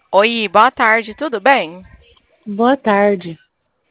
Oi, boa tarde, tudo bem? Boa tarde.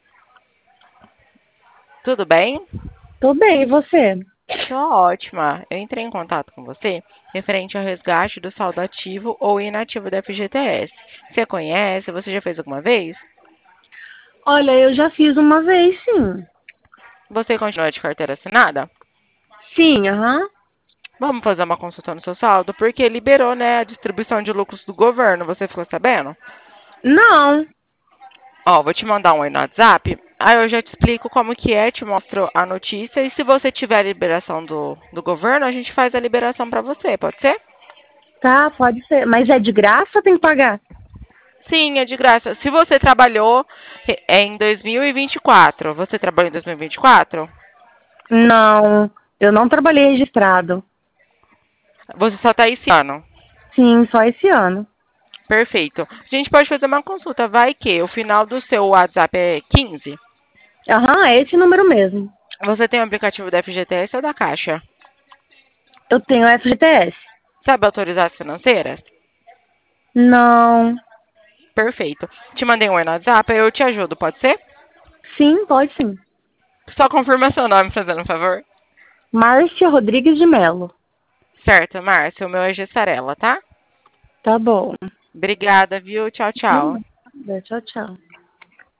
Tudo bem? Tô bem, e você? Tô ótima. Eu entrei em contato com você referente ao resgate do saldo ativo ou inativo da FGTS. Você conhece? Você já fez alguma vez? Olha, eu já fiz uma vez, sim. Você continua de carteira assinada? Sim, aham. Vamos fazer uma consulta no seu saldo, porque liberou, né, a distribuição de lucros do governo. Você ficou sabendo? Não. Ó, vou te mandar um aí no WhatsApp. Aí eu já te explico como que é, te mostro a notícia. E se você tiver a liberação do governo, a gente faz a liberação para você, pode ser? Tá, pode ser. Mas é de graça ou tem que pagar? Sim, é de graça. Se você trabalhou em 2024, você trabalhou em 2024? Não, eu não trabalhei registrado. Você só está esse ano. Sim, só esse ano. Perfeito. A gente pode fazer uma consulta. Vai que o final do seu WhatsApp é 15. Aham, é esse número mesmo. Você tem o aplicativo da FGTS ou da Caixa? Eu tenho FGTS. Sabe autorizar as financeiras? Não. Perfeito. Te mandei um oi no WhatsApp, eu te ajudo, pode ser? Sim, pode sim. Só confirma seu nome, fazendo um favor. Márcia Rodrigues de Melo. Certo, Márcia, o meu é Gessarela, tá? Tá bom. Obrigada, viu? Tchau, De tchau. nada. Tchau, tchau.